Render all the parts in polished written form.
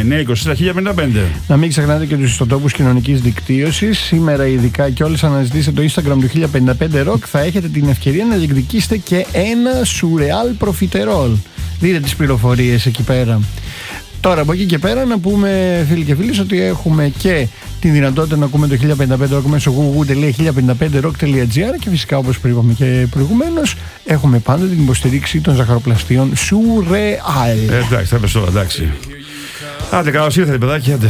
924-1055. Να μην ξεχνάτε και τους ιστοτόπους κοινωνικής δικτύωσης. Σήμερα, ειδικά και όλες αναζητήσετε το Instagram του 1055 Rock, θα έχετε την ευκαιρία να διεκδικήσετε και ένα σουρεάλ προφιτερόλ. Δείτε τις πληροφορίες εκεί πέρα. Τώρα από εκεί και πέρα να πούμε, φίλοι και φίλες, ότι έχουμε και τη δυνατότητα να ακούμε το 1055 Rock μέσω www.1055rock.gr και φυσικά, όπως είπαμε και προηγουμένως, έχουμε πάντα την υποστηρίξη των ζαχαροπλαστείων Σουρεάλ. Εντάξει, θα πες τώρα, εντάξει. Άντε, καλώς ήρθατε, παιδάκι, άντε.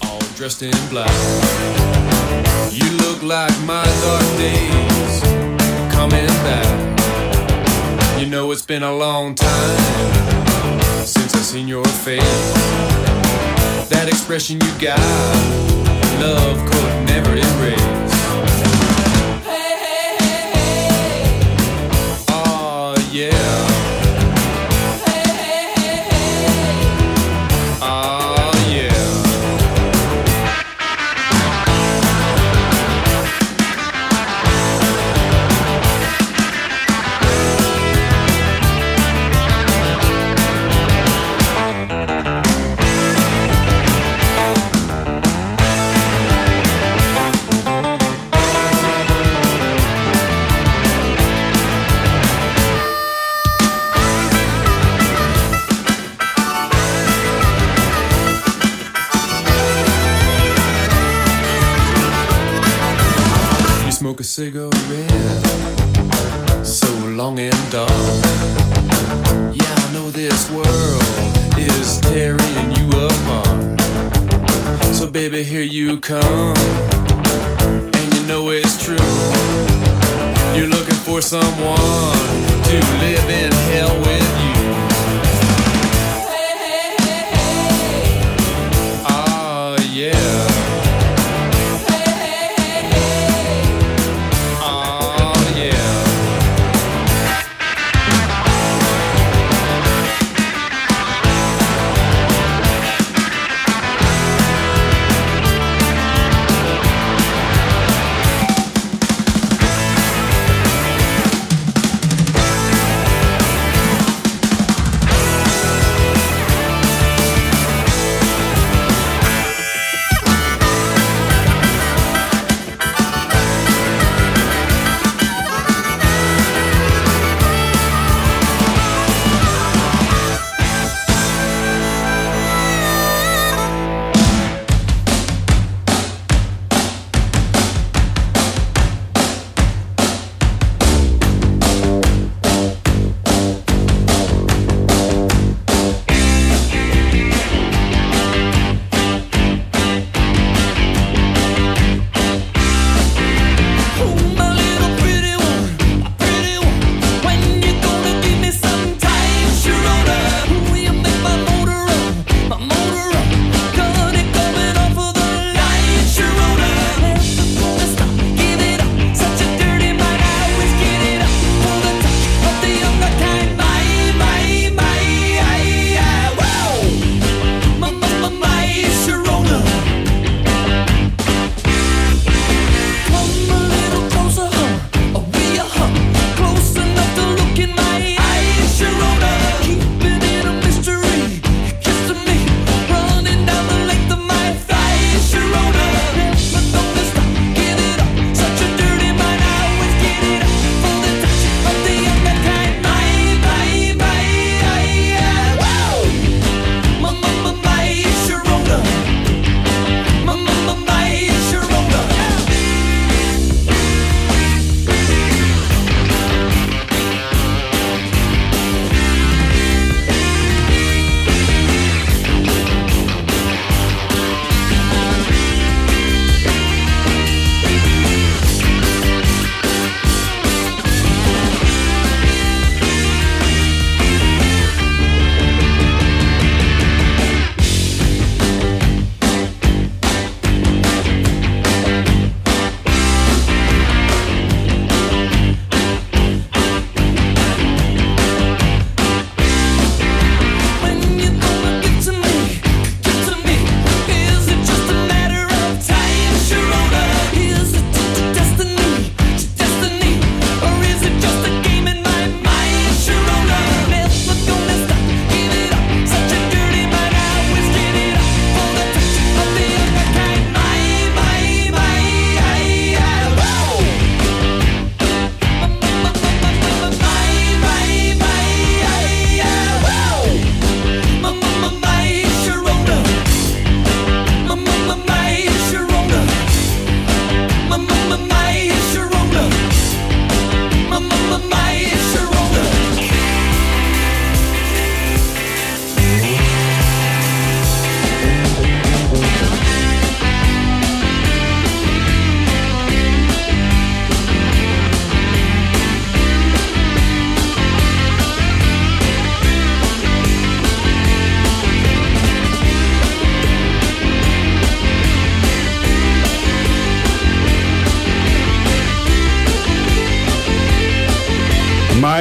You know it's been a long time since I've seen your face. That expression you got, love could never erase. Hey, hey, hey, hey. Oh, yeah. Hey, hey, hey, hey. Oh, yeah. Smoke a cigarette so long and dark. Yeah, I know this world is tearing you apart. So baby, here you come, and you know it's true. You're looking for someone to live in hell with you. Hey, hey, hey, hey. Oh, yeah.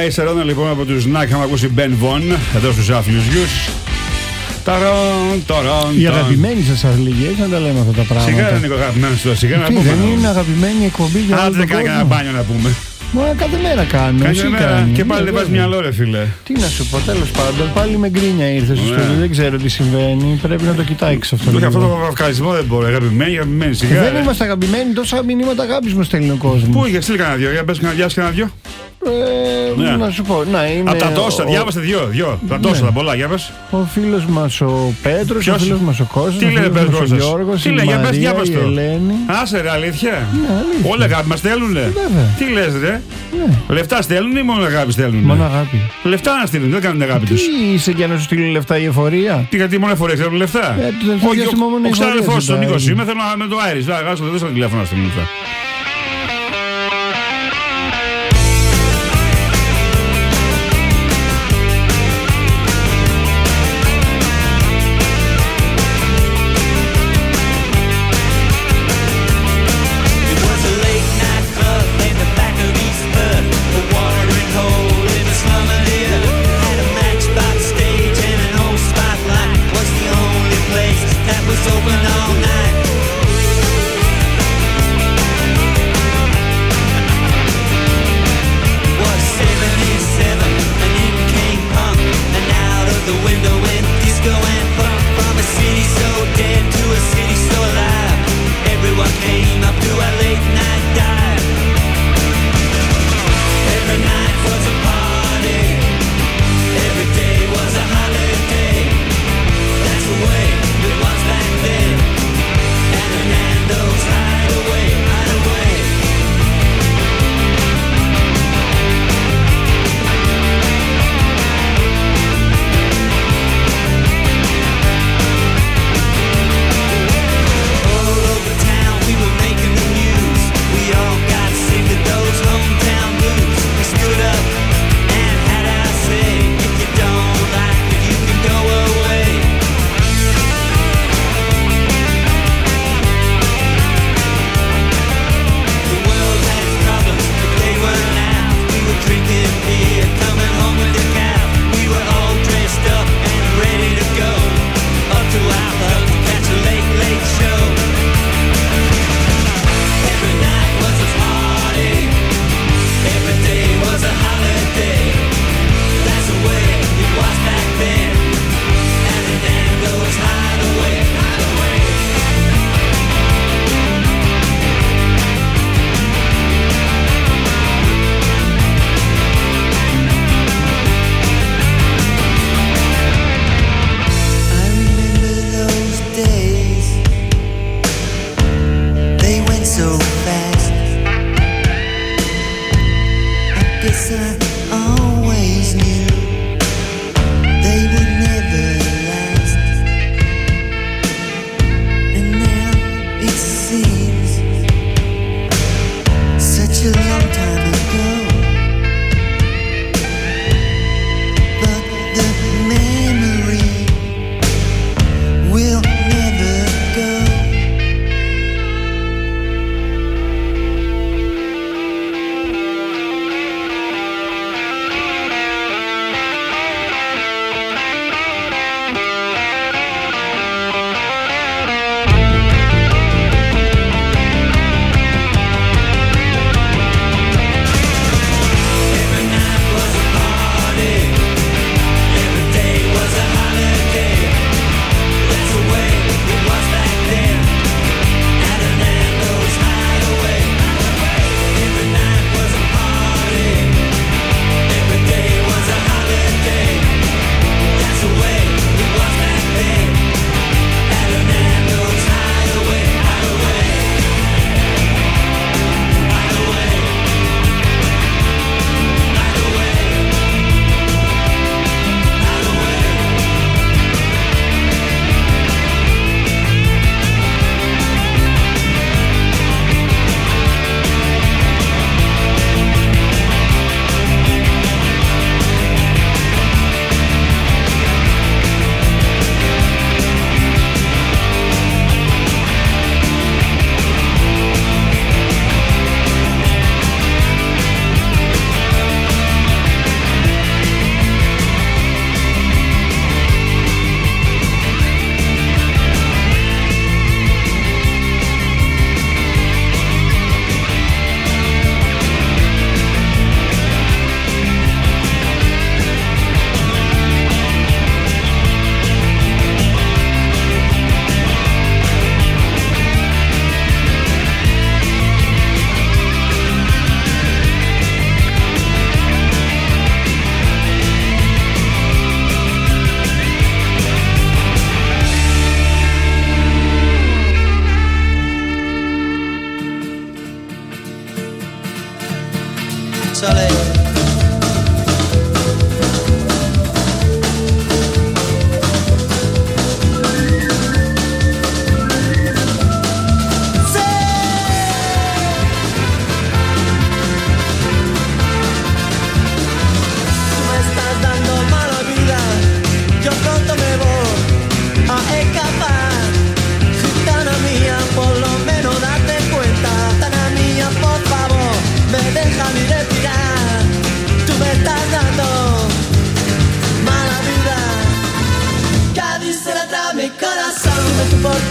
Πάει σε ρόνα λοιπόν από τους Νάκ. Είχαμε ακούσει Ben Von εδώ στους Άφλιους Γιους. Η αγαπημένη σας αυλίγες, να τα λέμε αυτά τα πράγματα. Σιγά είναι αγαπημένη στο σιγά να Τι, πούμε. δεν είναι αγαπημένη εκπομπή για όλο Άντε τον δεν κάνει κανένα κόσμο. μπάνιο να πούμε. Μα κάθε μέρα κάνω. Κάθε μέρα και πάλι δεν βάζει μυαλό ρε φίλε. Τι να σου πω, τέλος πάντων, πάλι με γκρίνια ήρθε στο στούντιο. Δεν ξέρω τι συμβαίνει. Πρέπει να το κοιτάξεις αυτό. Όχι, αυτό το βαφκαλισμό δεν μπορεί. Αγαπημένη, σιγά. Δεν είμαστε αγαπημένοι, τόσα μηνύματα αγάπης μας στέλνει ο κόσμος. Πού είχε στείλει κανένα δυο, για πες κανένα δυο. Ναι. Να σου πω, να είναι. Από τα τόσα, διάβαστε δυο. Τα τόσα, τα πολλά, για πες. Ο φίλος μας ο Πέτρος, Ποιος? ο φίλος μας ο Κώστας, Τι ο λέει φίλος Πέτρος μας ο Κώστας? Γιώργος, Τι η λέει, για πες, Μαρία, διάβασε η το. Ελένη. Άσε ρε, αλήθεια. Ναι, αλήθεια. Όλα αγάπη μας στέλνουνε. Βέβαια. Τι λες ρε. Ναι. Λεφτά στέλνουν ή μόνο αγάπη στέλνουν. Μόνο αγάπη. Λεφτά να στείλουν, δεν κάνουν αγάπη τους. Τι είσαι για να σου στείλει λεφτά η εφορία. Τι γιατί μόνο φορές θέλουν λεφτά. το τελευταίο διάστημα μόνο Ο η εφορία ξάδελφός του, ο ζητάει. Νίκος είμαι, θέλω να με το Άιρις. Δεν στο τηλέφωνο να στείλουν λεφτά. Open all night.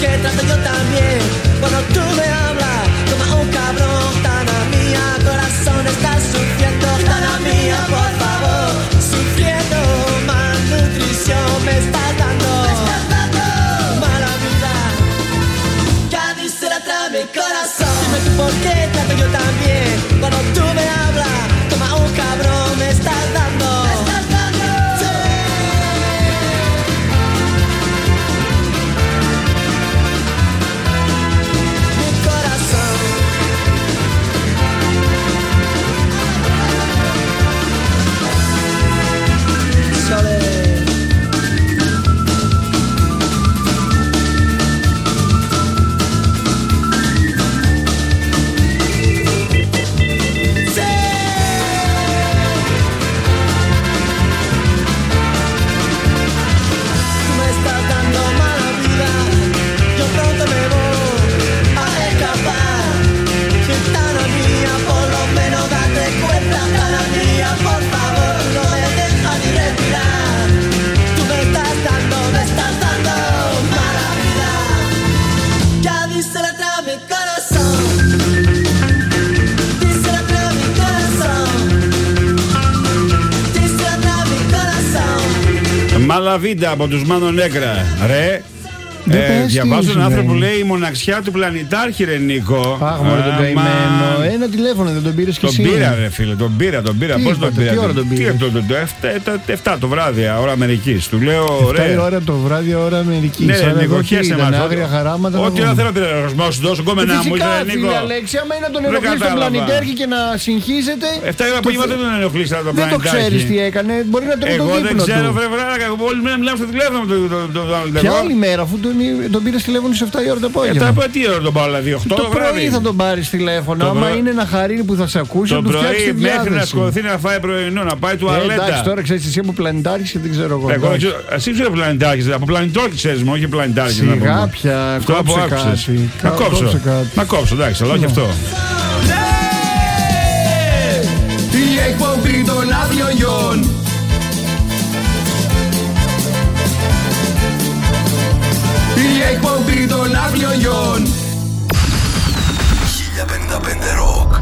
qué trato yo también. Cuando tú me hablas como un cabrón, Tana mía, corazón estás sufriendo. Tana mía, por favor, sufriendo malnutrición me estás dando. Mala vida, Cádiz se la trae mi corazón. Dime tú por qué trato yo también. Cuando tú me hablas como un cabrón me estás dando. Μαλαβίντα από τους Μάνο Νέγκρα. Ρε, διαβάζω έναν άνθρωπο που λέει η μοναξιά του πλανητάρχη, ρε Νίκο. Πάγμα τον καημένο. Ένα τηλέφωνο δεν τον πήρες κι εσύ? Τον πήρα, ρε φίλε, τον πήρα. Πώς τον πήρα? Τι ώρα τον πήρες? 7 το βράδυ, ώρα Αμερικής. Του λέω, 7 η ώρα το βράδυ, ώρα Αμερικής. Ναι, Νίκο, χέσε μας. Άγρια χαράματα. Ό,τι να θέλω να σου δώσω, κόμενά μου. Φυσικά, φίλε Αλέξη, άμα είναι να τον ενοχλείς τον πλανητάρχη και να συγχύζεται. 7 η ώρα απόγευμα δεν τον ενοχλείς τον πλανητάρχη. Δεν το ξέρεις τι έκανε, μπορεί να τον το Εγώ δεν ξέρω, του. βρε βράκα, όλοι μιλάμε στο τηλέφωνο του. Και άλλη μέρα, αφού τον πήρες τηλέφωνο σε 7 η ώρα το απόγευμα. 7 τι ώρα τον πάω, δηλαδή 8 το πρωί θα τον πάρεις τηλέφωνο. Άμα είναι ένα χαρίνι που θα σε ακούσει, το του φτιάξει τη διάθεση. μέχρι να σκοτωθεί να φάει πρωινό, να πάει τουαλέτα. Εντάξει, τώρα ξέρεις εσύ από πλανητάρχης και δεν ξέρω εγώ. Εσύ ξέρω πλανητάρχης, από πλανητάρχη ξέρεις μου, όχι πλανητάρχης. Σιγά πια, κόψε κάτι. Να κόψω, εντάξει, αλλά όχι αυτό. Η εκπομπή των αδειογιών. Η εκπομπή των αδειογιών. 1055 Rock.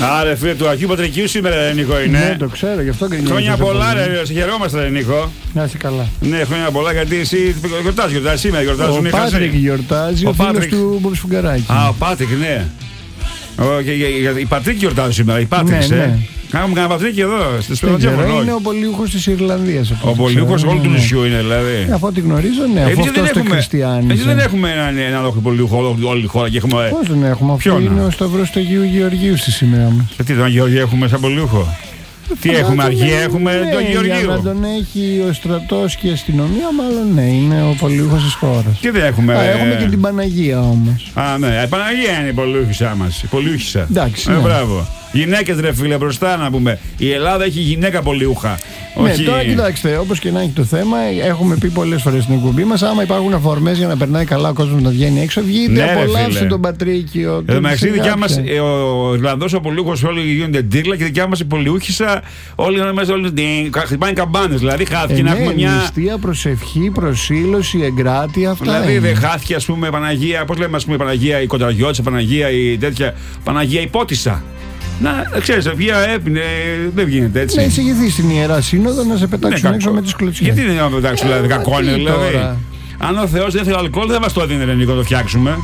Άρε φίλε του Αγίου Πατρικίου σήμερα, Νίκο, είναι. Ναι, το ξέρω, γι' αυτό γκρινιάζω. Χρόνια πολλά, ρε, σε χαιρόμαστε, Νίκο. Να είσαι καλά. Ναι, χρόνια πολλά, γιατί εσύ γιορτάζει σήμερα, γιορτάζουν οι χασί. Ο Πάτρικ γιορτάζει, ο φίλος του Μπουρσφουγκαράκη. Α, ο Πάτρικ, ναι. Η Πατρίκη γιορτάζει σήμερα, η Πάτρικ, ναι. Κάνουμε κανένα Πατρίκη εδώ, στη Σπερματζέφωνο. Είναι ο πολιούχος της Ιρλανδίας. Ο πολιούχος όλου του νησιού είναι, δηλαδή. Αφού ό,τι γνωρίζω, ναι, αφού αυτός το χριστιάνισε. Εμείς δεν έχουμε ένα λόγο πολιούχο όλη τη χώρα και έχουμε. Πώς δεν έχουμε, αυτό είναι ο Σταυρός του Αγίου Γεωργίου στη σήμερα μας. Τι τον Γεωργίου έχουμε σαν πολιούχο. Τι έχουμε, αργία έχουμε, τον Γεωργίου. Για να τον έχει ο στρατός και η αστυνομία, μάλλον ναι, είναι ο πολιούχος της χώρας. Τι δεν έχουμε. Έχουμε και την Παναγία όμως. Α, ναι, η Παναγία είναι η πολιούχησά μας. Η πολιούχησα. Εντάξει. Ναι. Μπράβο. Γυναίκες, ρε φίλε, μπροστά να πούμε. Η Ελλάδα έχει γυναίκα πολιούχα. Ναι, όχι... τώρα κοιτάξτε, όπως και να έχει το θέμα, έχουμε πει πολλές φορές στην εκπομπή μας, άμα υπάρχουν αφορμές για να περνάει καλά ο κόσμος να βγαίνει έξω, βγείτε, ναι, απολαύστε τον Πατρίκιο. Εντάξει, δικιά μας, ο Ιρλανδός ο πολιούχος, όλοι γίνονται ντύρλα και δικιά μας η πολιούχησα, όλοι μέσα, χτυπάνε καμπάνες. Δηλαδή χάθηκε να έχουμε μια. Νηστεία, προσευχή, προσήλωση, εγκράτεια, αυτά. Δηλαδή δεν χάθηκε, ας πούμε, Παναγία, πώς λέμε, ας πούμε, Παναγία, η Κονταριώτησα, Παναγία, η τέτοια. Παναγία υπότισσα. Να, ξέρεις, πια έπινε, δεν γίνεται έτσι. Να εισηγηθεί στην Ιερά Σύνοδο να σε πετάξουν έξω με τις κλωτσιές. Γιατί δεν να πετάξουν, δηλαδή, κακό είναι, δηλαδή. Αν ο Θεός δεν θέλει αλκοόλ, δεν μας το έδινε, Νίκο, να το φτιάξουμε.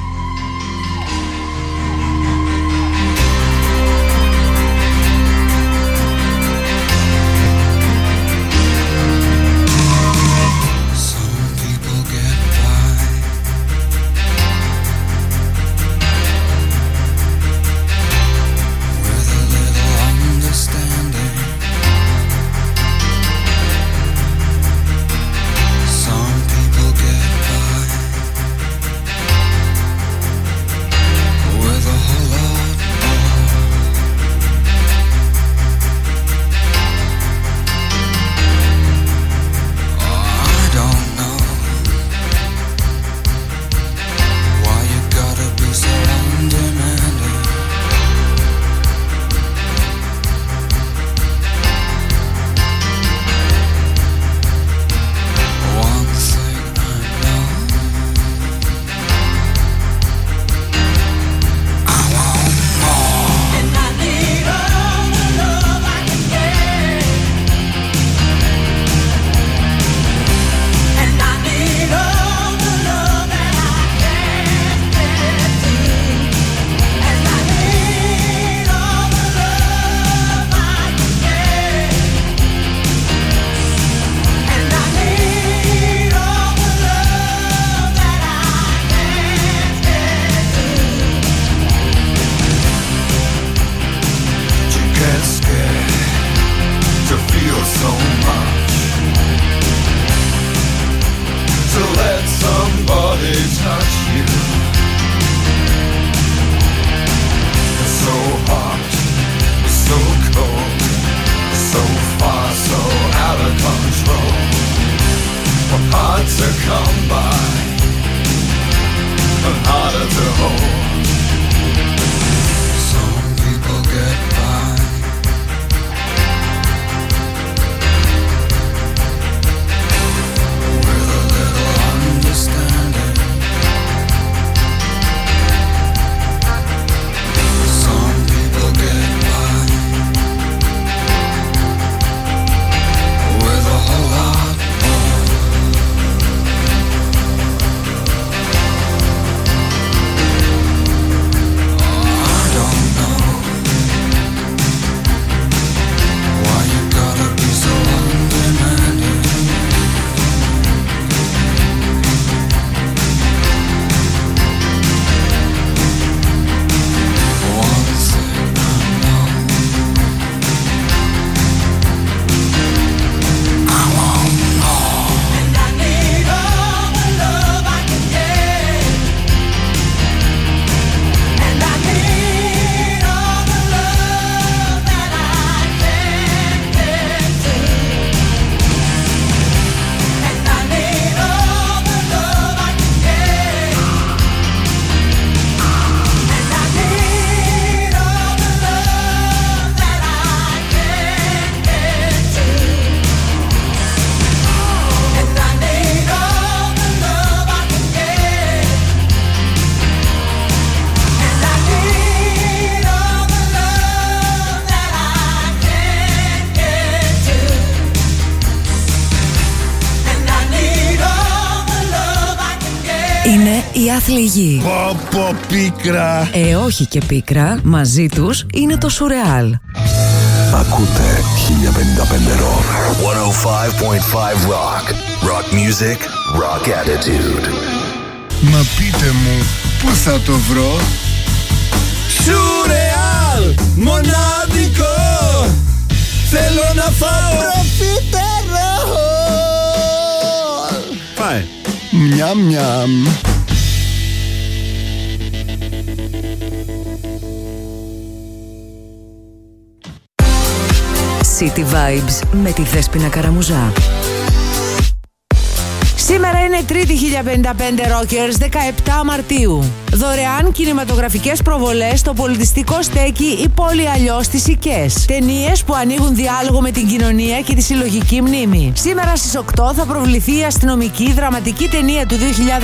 οι άθλοι γη. Πω πίκρα. Όχι και πίκρα, μαζί τους είναι το Σουρεάλ. Ακούτε 1055 Rock. 105.5 Rock. Rock music, rock attitude. Μα πείτε μου, πού θα το βρω? Σουρεάλ, μοναδικό. Θέλω να φάω προφιτερόλ. Φάε. Μιαμ μιαμ. City Vibes με τη Δέσποινα Καραμουζά. Σήμερα είναι Τρίτη 1055 Rockers, 17 Μαρτίου. Δωρεάν κινηματογραφικές προβολές στο πολιτιστικό στέκι «Η πόλη αλλιώς» στις Σικές. Ταινίες που ανοίγουν διάλογο με την κοινωνία και τη συλλογική μνήμη. Σήμερα στις 8 θα προβληθεί η αστυνομική δραματική ταινία του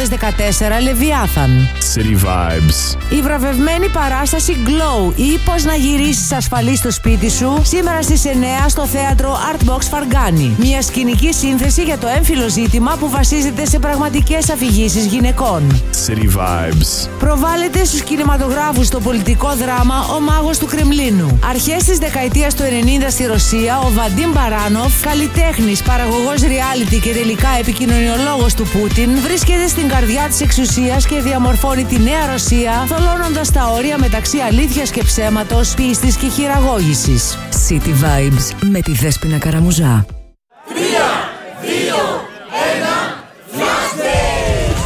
2014 «Λεβιάθαν». City Vibes. Η βραβευμένη παράσταση Glow ή «Πώς να γυρίσεις ασφαλή στο σπίτι σου» σήμερα στις 9 στο θέατρο Artbox Φαργκάνη. Μια σκηνική σύνθεση για το έμφυλο ζήτημα που βασίζεται σε πραγματικές αφηγήσεις γυναικών. City Vibes. Προβάλλεται στους κινηματογράφους το πολιτικό δράμα «Ο Μάγος του Κρεμλίνου». Αρχές της δεκαετίας του 90 στη Ρωσία, ο Βαντίμ Μπαράνοφ, καλλιτέχνης, παραγωγός reality και τελικά επικοινωνιολόγος του Πούτιν, βρίσκεται στην καρδιά της εξουσίας και διαμορφώνει τη νέα Ρωσία, θολώνοντας τα όρια μεταξύ αλήθειας και ψέματος, πίστης και χειραγώγησης. City Vibes με τη Δέσποινα Καραμουζά. 3, 2, 1, Flash Days!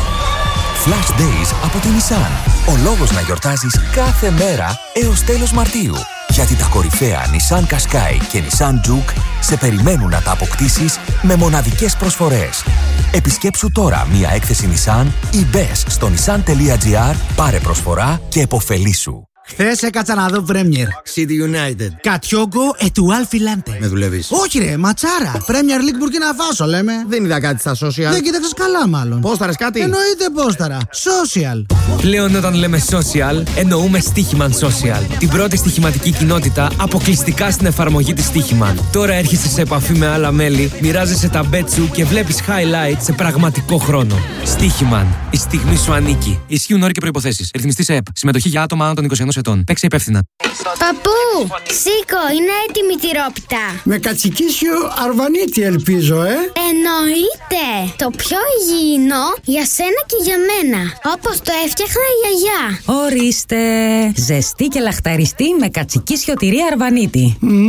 Flash Days από την Nissan. Ο λόγος να γιορτάζεις κάθε μέρα έως τέλος Μαρτίου. Γιατί τα κορυφαία Nissan Qashqai και Nissan Juke σε περιμένουν να τα αποκτήσεις με μοναδικές προσφορές. Επισκέψου τώρα μία έκθεση Nissan ή μπες στο nissan.gr, πάρε προσφορά και επωφελήσου. Χθες έκατσα να δω Premier. City United. Κατιόγκο ετουάλ φιλάντε. Με δουλεύεις? Όχι ρε, ματσάρα. Premier League Burkina Faso λέμε. Δεν είδα κάτι στα social. Δεν κοίταξες καλά μάλλον. Πόσταρες κάτι? Εννοείται πόσταρα. Social. Πλέον όταν λέμε social, εννοούμε Στίχημαν Social. Την πρώτη στοιχηματική κοινότητα αποκλειστικά στην εφαρμογή της Στίχημαν. Τώρα έρχεσαι σε επαφή με άλλα μέλη, μοιράζεσαι τα bet σου και βλέπεις highlights σε πραγματικό χρόνο. Στίχημαν. Η στιγμή σου ανήκει. Ισχύουν όροι και προϋποθέσεις. Ρυθμιστής ΕΕΠ. Συμμετοχή για άτομα άνω των 21 ετών. Παίξε υπεύθυνα. Παππού, σήκω, είναι έτοιμη η τυρόπιτα. Με κατσικίσιο αρβανίτη ελπίζω, Εννοείται. Το πιο υγιεινό για σένα και για μένα. Όπως το έφτιαχνα η γιαγιά. Ορίστε. Ζεστή και λαχταριστή με κατσικίσιο τυρί αρβανίτη.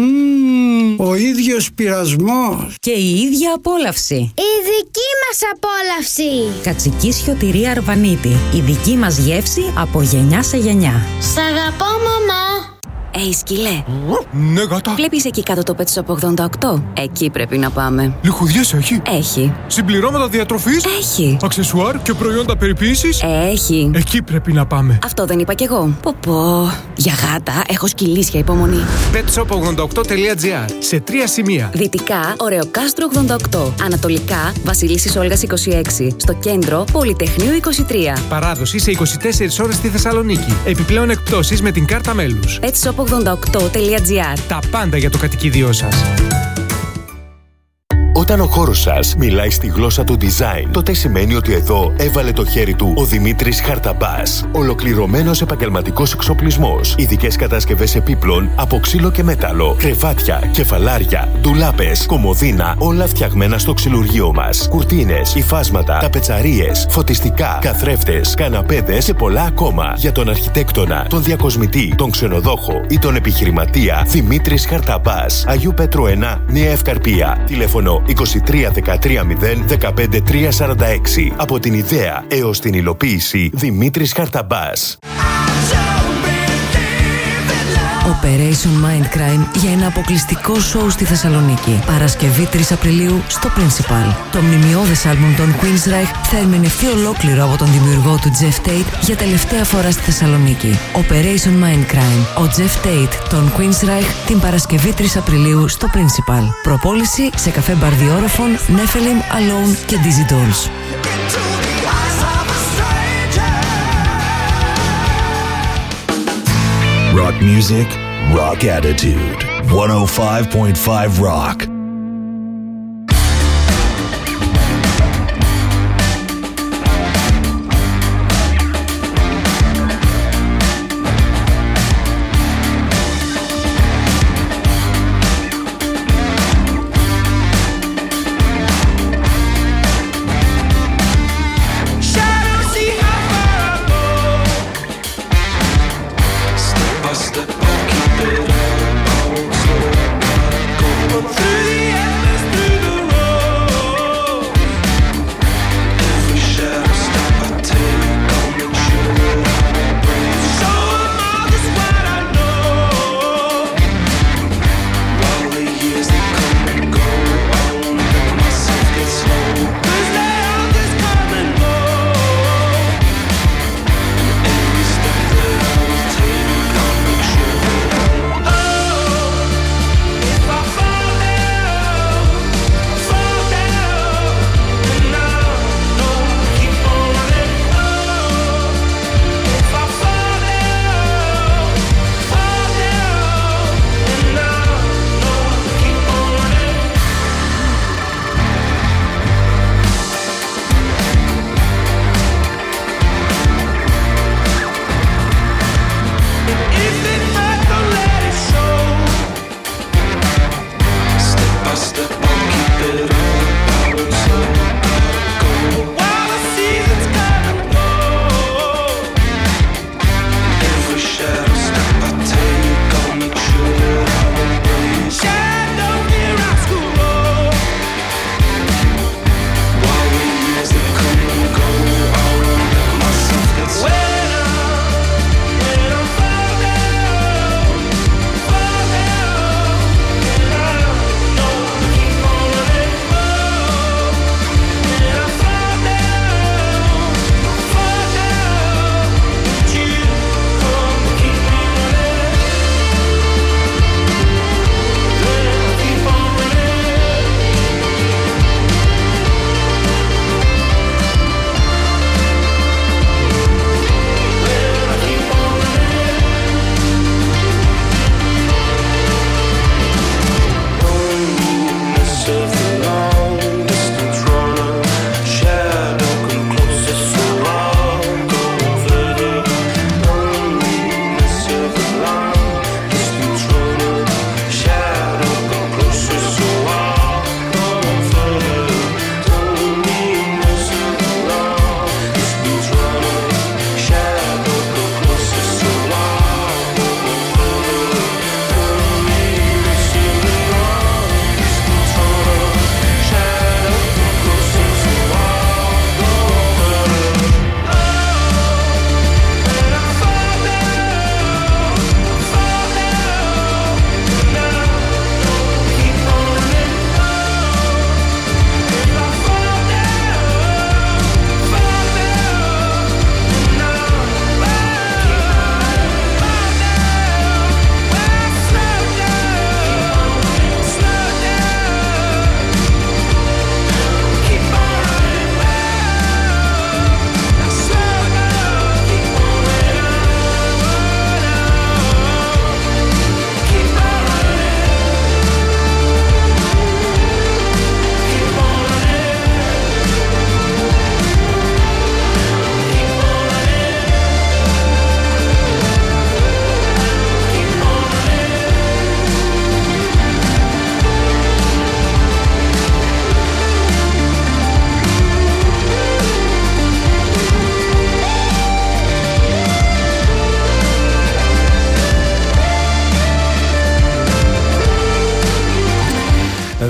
Ο ίδιος πειρασμός. Και η ίδια απόλαυση. Η δική μας απόλαυση. Κατσικίσιο τυρί αρβανίτη. Η δική μας γεύση από γενιά σε γενιά. Σ' αγαπώ, μαμά. Σκυλέ. Ναι, γάτα. Βλέπεις εκεί κάτω το Pet Shop 88? Εκεί πρέπει να πάμε. Λιχουδιές έχει? Έχει. Συμπληρώματα διατροφής? Έχει. Αξεσουάρ και προϊόντα περιποίησης? Έχει. Εκεί πρέπει να πάμε. Αυτό δεν είπα κι εγώ. Πω. Για γάτα έχω σκυλίσια υπομονή. petshop88.gr. Σε 3 σημεία. Δυτικά, Ωρεοκάστρο 88. Ανατολικά, Βασιλίσσης Όλγας 26. Στο κέντρο, Πολυτεχνείου 23. Παράδοση σε 24 ώρες στη Θεσσαλονίκη. Επιπλέον εκπτώσεις με την κάρτα μέλους. petshop88.gr. Τα πάντα για το κατοικίδιό σας. Όταν ο χώρος σας μιλάει στη γλώσσα του design, τότε σημαίνει ότι εδώ έβαλε το χέρι του ο Δημήτρης Χαρταμπάς. Ολοκληρωμένος επαγγελματικός εξοπλισμός, ειδικές κατασκευές επίπλων από ξύλο και μέταλλο, κρεβάτια, κεφαλάρια, ντουλάπες, κομοδίνα, όλα φτιαγμένα στο ξυλουργείο μας. Κουρτίνες, υφάσματα, ταπετσαρίες, φωτιστικά, καθρέφτες, καναπέδες και πολλά ακόμα. Για τον αρχιτέκτονα, τον διακοσμητή, τον ξενοδόχο ή τον επιχειρηματία, Δημήτρης Χαρταμπάς. Αγίου Πέτρου 1, Νέα Ευκαρπία. Τηλέφωνο 23 13 0 15 346. Από την ιδέα έως την υλοποίηση, Δημήτρης Χαρταμπάς. Operation Mindcrime για ένα αποκλειστικό σοου στη Θεσσαλονίκη. Παρασκευή 3 Απριλίου στο Principal. Το μνημιώδες άλμπουμ των Queensryche θα ερμηνευτεί ολόκληρο από τον δημιουργό του Jeff Tate για τελευταία φορά στη Θεσσαλονίκη. Operation Mindcrime. Ο Jeff Tate των Queensryche την Παρασκευή 3 Απριλίου στο Principal. Προπόληση σε καφέ μπαρδιόροφων, Nephilim, Alone και Dizzy Dolls. Rock music, rock attitude. 105.5 Rock.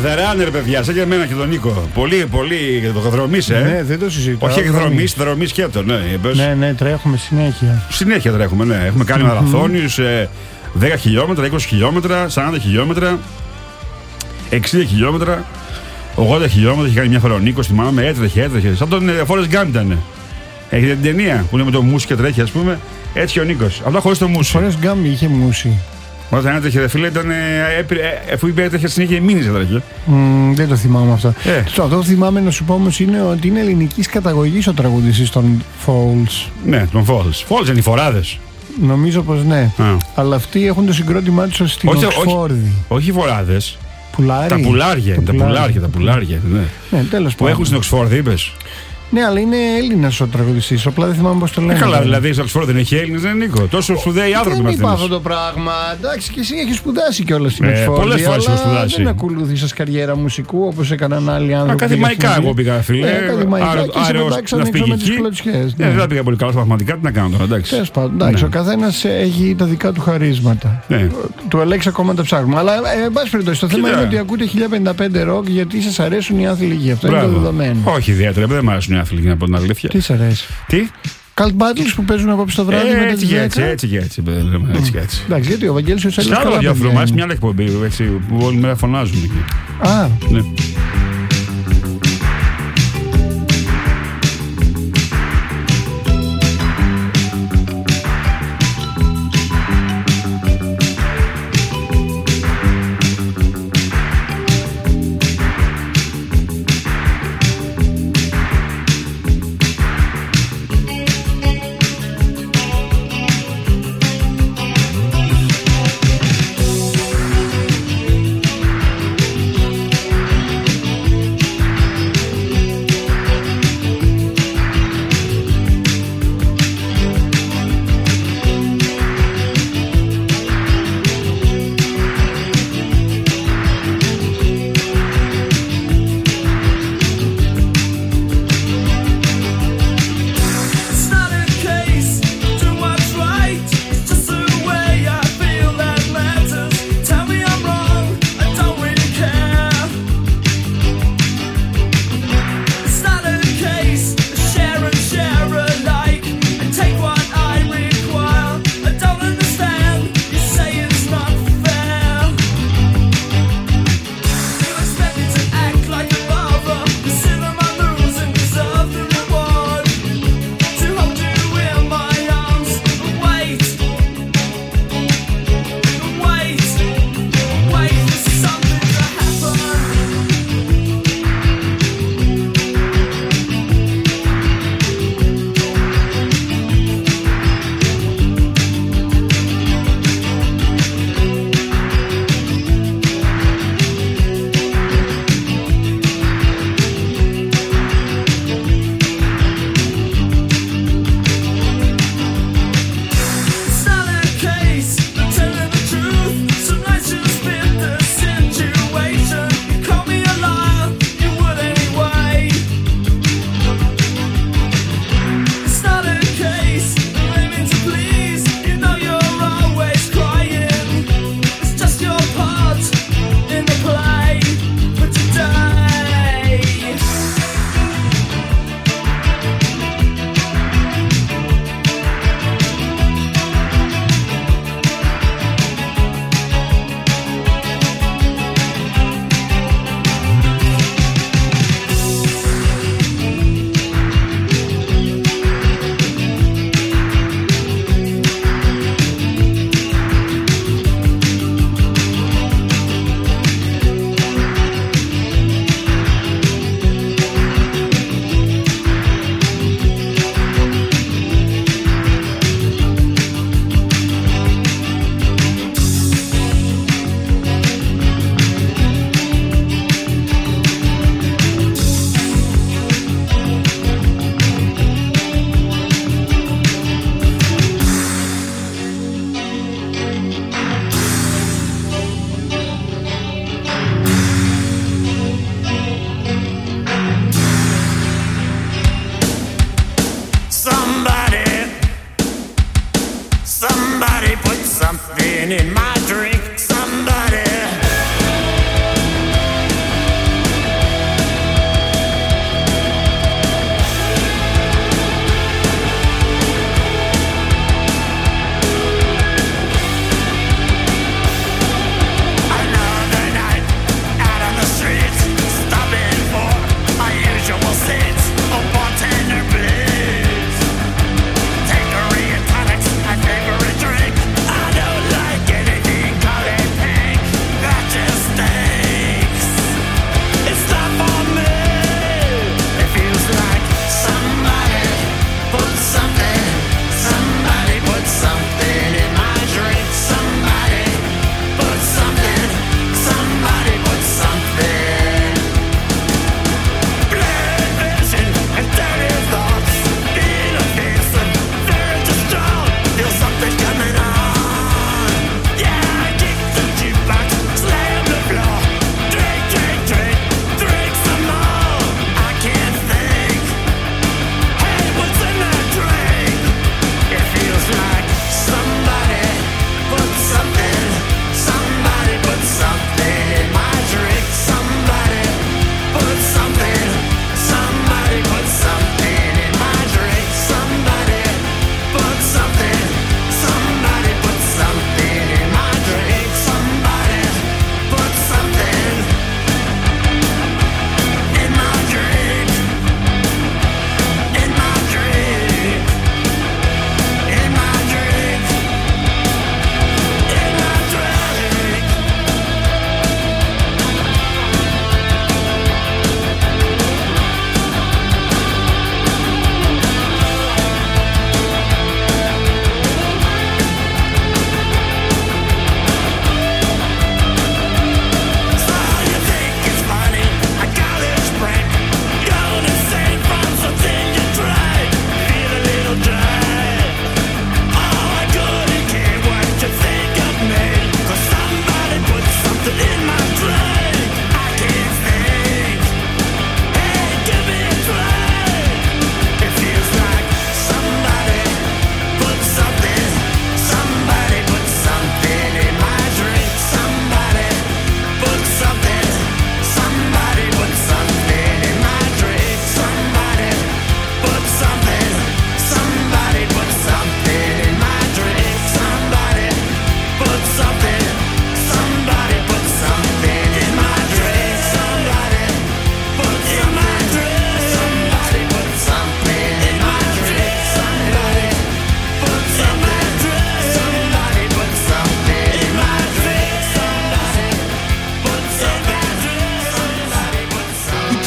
Ράνερ, παιδιά, σαν και εμένα και τον Νίκο. Πολύ, πολύ δρομής, Ναι, δεν το συζητάω. Όχι δρομής και το, ναι. Ναι, τρέχουμε συνέχεια. Συνέχεια τρέχουμε, ναι. Έχουμε κάνει μαραθώνιους 10 χιλιόμετρα, 20 χιλιόμετρα, 40 χιλιόμετρα, 60 χιλιόμετρα, 80 χιλιόμετρα. Είχε κάνει μια φορά ο Νίκος, θυμάμαι, έτρεχε. Σαν τον Forrest Gump ήταν. Έχετε την ταινία που είναι με το μουσι και τρέχει, ας πούμε. Έτσι και ο Νίκος. Απλά χωρίς το μουσι. Ο Forrest Gump είχε μουσι. Όταν έτρεχε, φίλε, ήταν. Αφού είπε έτρεχε συνέχεια, μήνες έτρεχε. Δεν το θυμάμαι αυτό. Αυτό που θυμάμαι να σου πω όμως είναι ότι είναι ελληνικής καταγωγής ο τραγουδιστής των Falls. Ναι, των Falls. Falls είναι οι φοράδες. Νομίζω πως ναι. Αλλά αυτοί έχουν το συγκρότημά τους στην Οξφόρδη. Όχι οι φοράδες. Τα πουλάρια. Ναι, τέλος που πάντων. έχουν στην Οξφόρδη, είπες. Ναι, αλλά είναι Έλληνας ο τραγουδιστής. Απλά δεν θυμάμαι πώς το λένε. Καλά, δηλαδή στο Οξφόρδη δεν έχει Έλληνες, δεν είναι Νίκο. Τόσο σπουδαίοι άνθρωποι δεν είπα αυτό το πράγμα. Εντάξει, και εσύ έχεις σπουδάσει κιόλας στην Οξφόρδη. Πολλές φορές έχω σπουδάσει. Δεν ακολούθησες καριέρα μουσικού όπως έκαναν άλλοι άνθρωποι. Ακαδημαϊκά εγώ πήγα, φίλε. Ακαδημαϊκά και σε πετάξαν έξω με τις κλωτσιές. Δεν πήγα πολύ καλά στα μαθηματικά, τι να κάνω τώρα, εντάξει. Τέλος πάντων, εντάξει, ο καθένας έχει τα δικά του χαρίσματα. Του Αλέξη ακόμα τα ψάχνουμε. Αλλά εν πάση περιπτώσει, το θέμα είναι ότι ακούτε 1055 ροκ γιατί σας αρέσουν οι άθλοι. Αυτό είναι το δεδομένο. Όχι ιδιαίτερα, δεν μου αρέσουν οι άθλοι, να πω την αλήθεια. Τι σ' αρέσει? Τι? Cult Battles που παίζουν απόψε το βράδυ μετά τις 10. Έτσι. Εντάξει, γιατί ο Βαγγέλης ο Σέλος καλά. Άλλο ραδιόφωνο μας, μια άλλη εκπομπή που όλη μέρα φωνάζουν εκεί. Ναι.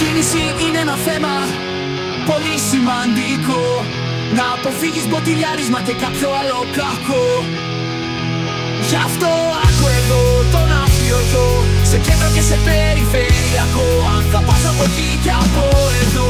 κίνηση είναι ένα θέμα πολύ σημαντικό. Να αποφύγεις μποτιλιάρισμα και κάποιο άλλο κακό. Γι' αυτό άκου εδώ τον αφιωτό, σε κέντρο και σε περιφερειακό. Αν θα πας από εκεί και από εδώ.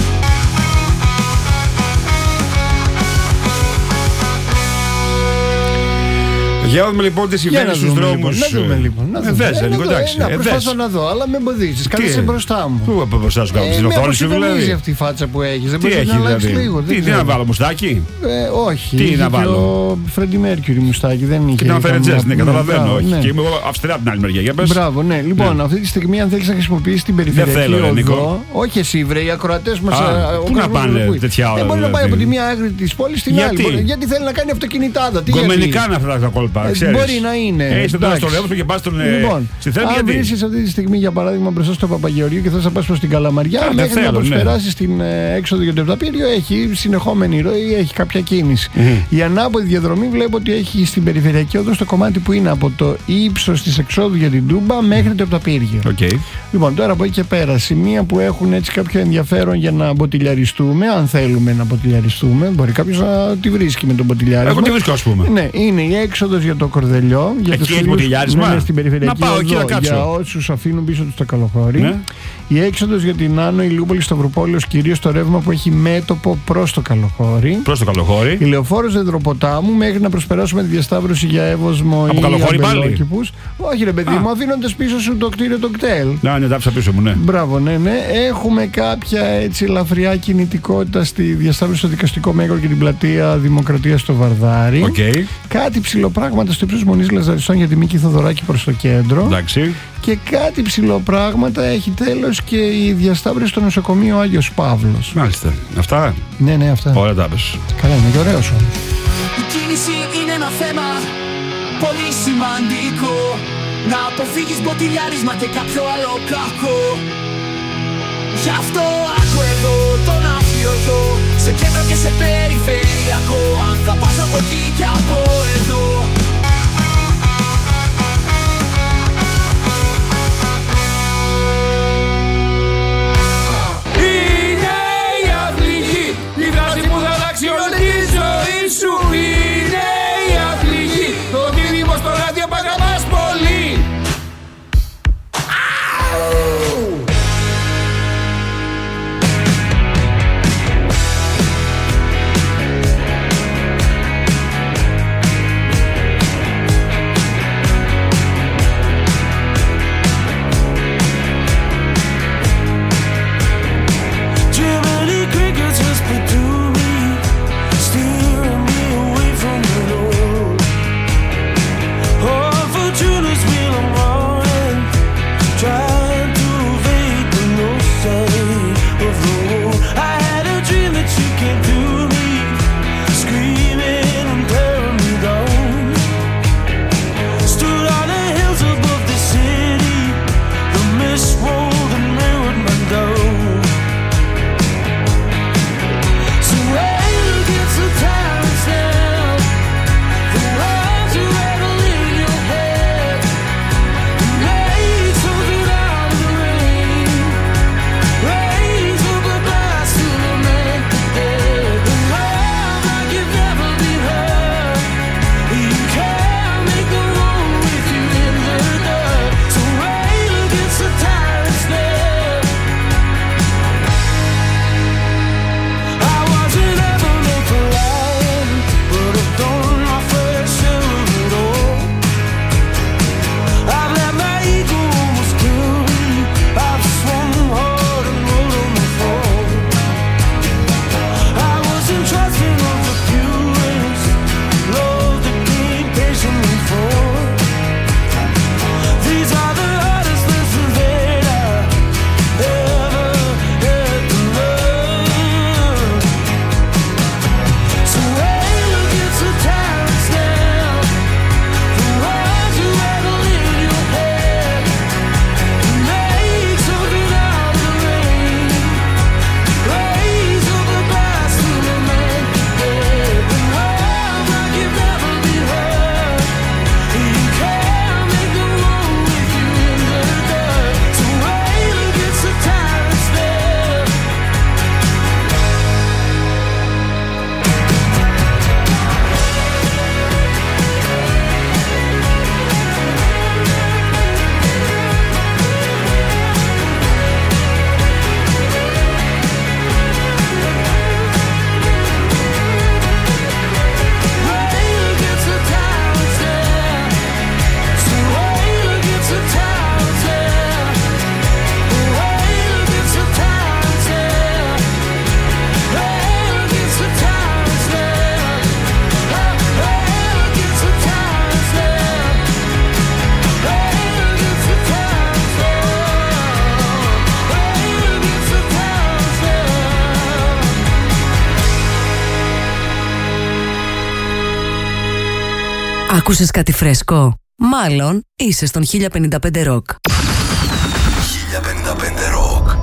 Για να δούμε λοιπόν τι συμβαίνει στους δρόμους. Να δούμε λοιπόν. Προσπαθώ να δω, αλλά με εμποδίζεις. Κάθεσαι μπροστά μου. Πού από μπροστά σου κάνω, στην οθόνη σου δηλαδή. Αυτή η φάτσα που έχεις. Δεν τι μπορείς έχει να αλλάξεις δηλαδή. λίγο. Τι να βάλω, μουστάκι. Όχι. Τι να βάλω. Ο Φρέντι Μέρκιουρι μουστάκι δεν είχε. Και να φέρετζες, ναι, καταλαβαίνω. Όχι. Και είμαι εγώ αυστηρά από την άλλη μεριά. Για πες. Μπράβο, ναι. Λοιπόν, αυτή τη στιγμή αν θέλεις να χρησιμοποιήσεις την περιφερειακή οδό. Όχι εσύ, βρε, οι ακροατές μας. Πού να πάνε τέτοια ώρα. Δεν μπορεί να πάει από τη μία άκρη της πόλης στην άλλη. Γιατί θέλει να κάνει αυτοκινητάδα. Γκομενικά είναι αυτά τα κόλπα. Μπορεί να είναι. Είσαι τώρα στο Ρεύμα και πας στον. Λοιπόν, αν βρίσκεις αυτή τη στιγμή για παράδειγμα μπροστά στο Παπαγεωργίου και θες να πας προς την Καλαμαριά, μέχρι να προσπεράσεις την έξοδο για το Επταπύριο, έχει συνεχόμενη ροή, έχει κάποια κίνηση. Η ανάποδη διαδρομή βλέπω ότι έχει στην περιφερειακή οδό στο κομμάτι που είναι από το ύψος της εξόδου για την Τούμπα μέχρι το Επταπύριο. Λοιπόν, τώρα από εκεί και πέρα, σημεία που έχουν έτσι κάποιο ενδιαφέρον για να μποτιλιαριστούμε, αν θέλουμε να μποτιλιαριστούμε, μπορεί κάποιος να τη βρίσκει με τον μποτιλιάρισμα. Εγώ τη βρίσκω, ας πούμε. Ναι, είναι η έξοδος για το Κορδελιό. Εκεί έχει μποτιλιάρισμα. Ναι, στην περιφερειακή να πάω εκεί να οδό, κάτσω. για όσους αφήνουν πίσω τους το καλοχώρι. Ναι. Η έξοδος για την Άνω Ηλιούπολη Σταυροπόλεως, κυρίως το ρεύμα που έχει μέτωπο προς το καλοχώρι. Προς το καλοχώρι. Η Λεωφόρος Δεντροποτάμου μέχρι να προσπεράσουμε τη διασταύρωση για Εύωσμο ή Αμπελόκηπους. Όχι ρε παιδί μου, αφήνοντας πίσω σου το κτίριο το κτέλ. Να, ναι, τάψα πίσω μου, ναι. Μπράβο, ναι. Έχουμε κάποια έτσι ελαφριά κινητικότητα στη διασταύρωση στο Δικαστικό Μέγαρο και την πλατεία Δημοκρατίας στο Βαρδάρι. Κάτι ψηλοπράγματα στο ύψος Μονής Λαζαριστών για τη Μίκη Θοδωράκη προς το κέντρο. Εντάξει. Και κάτι ψηλοπράγματα έχει τέλος και η διασταύρωση στο νοσοκομείο Άγιος Παύλος. Μάλιστα. Αυτά. Ναι, αυτά. Ωραία τα πες. Καλά είναι και ωραίος όμως. Η κίνηση είναι ένα θέμα πολύ σημαντικό. Να αποφύγεις μποτιλιάρισμα και κάποιο άλλο κακό. Γι' αυτό άκου εδώ τον αφιωτό, σε κέντρο και σε περιφερειακό. Αν θα πας από εκεί και από εδώ. Είναι η αυληγή, η δράση που θα αλλάξει όλη τη ζωή σου. Είναι η αυληγή, το δίδυμο στο ράδιο που αγαπάς πολύ. Άκουσες κάτι φρέσκο? Μάλλον είσαι στον 1055 Rock. 1055 Rock.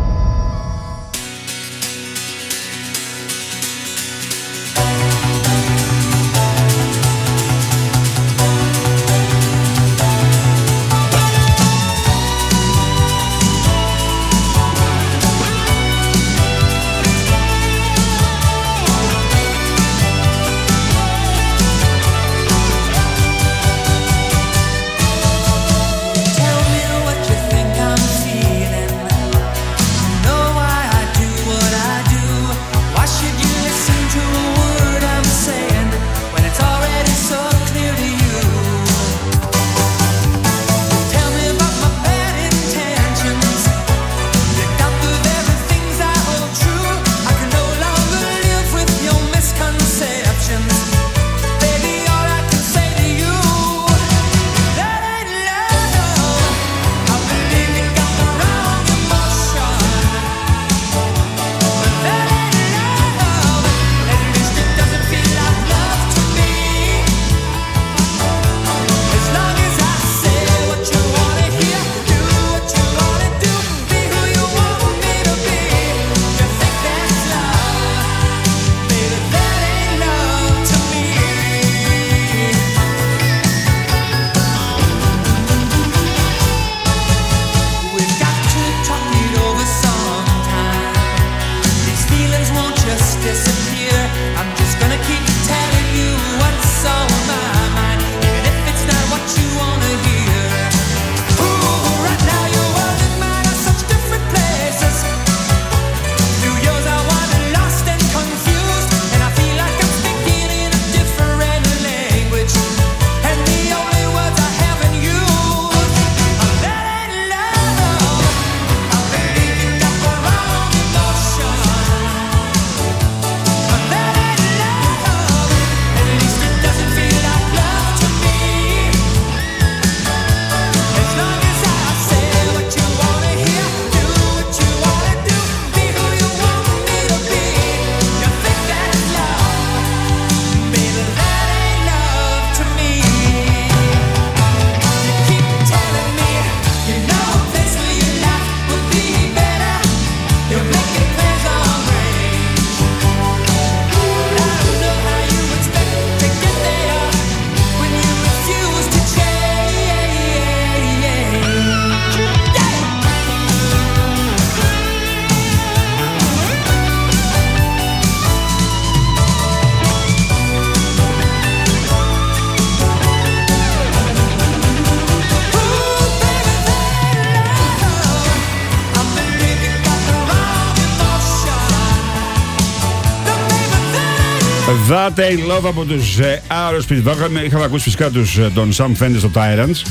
That Ain't Love από τους Aerosmith. Είχαμε ακούσει φυσικά τον Sam Fender στο Tyrants.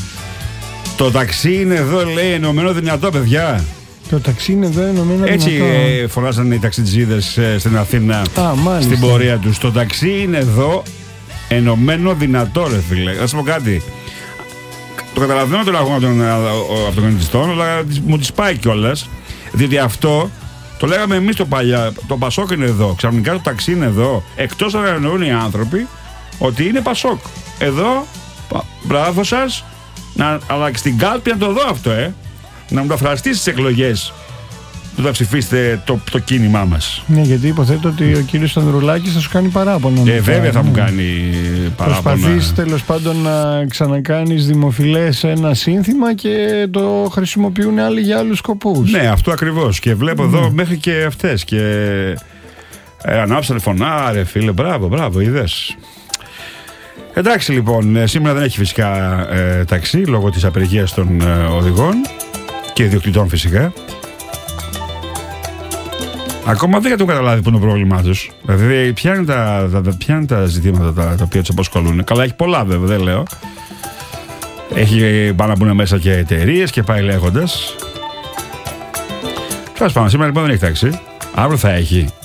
Το ταξί είναι εδώ, λέει, ενωμένο δυνατό, παιδιά. Το ταξί είναι εδώ ενωμένο δυνατό. Έτσι φωνάζανε οι ταξιτζίδες στην Αθήνα στην πορεία τους. Το ταξί είναι εδώ ενωμένο δυνατό, ρε φίλε. Θα σου πω κάτι. Το καταλαβαίνω τον αγώνα των αυτοκινητιστών, αλλά μου τις πάει κιόλας. Διότι αυτό το λέγαμε εμείς το παλιά. Το Πασόκ είναι εδώ. Ξαφνικά το ταξί είναι εδώ. Εκτός αν εννοούν οι άνθρωποι ότι είναι Πασόκ. Εδώ, μπράβο σας. Αλλά και στην κάλπη να το δω αυτό, να μου τα φραστεί στις εκλογές που θα ψηφίσετε το κίνημά μας. Ναι, γιατί υποθέτω ότι ο κύριος Ανδρουλάκης θα σου κάνει παράπονα. Βέβαια θα μου κάνει παράπονα. Προσπαθείς τέλος πάντων να ξανακάνεις δημοφιλές ένα σύνθημα και το χρησιμοποιούν άλλοι για άλλους σκοπούς. Ναι, αυτό ακριβώς. Και βλέπω εδώ μέχρι και αυτές. Και ανάψανε φωνάρε, φίλε. Μπράβο, είδες. Εντάξει, λοιπόν, σήμερα δεν έχει φυσικά ταξί λόγω της απεργίας των οδηγών και ιδιοκτητών φυσικά. Ακόμα δεν έχω καταλάβει που είναι το πρόβλημά τους. Δηλαδή, ποια είναι τα ζητήματα τα οποία τους απασχολούν. Καλά, έχει πολλά βέβαια, δεν λέω. Έχει πάνω να μπουν μέσα και εταιρείες και πάει λέγοντας. Τέλος πάντων, σήμερα λοιπόν δεν έχει ταξί. Αύριο θα έχει.